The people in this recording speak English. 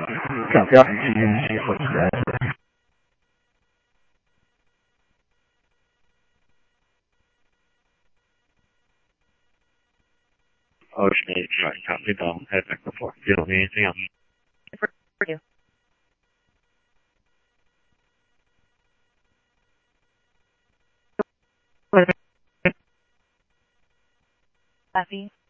想不要我起来。Okay, right. Copy down. Head back before. You don't need anything else. For you. Buffy.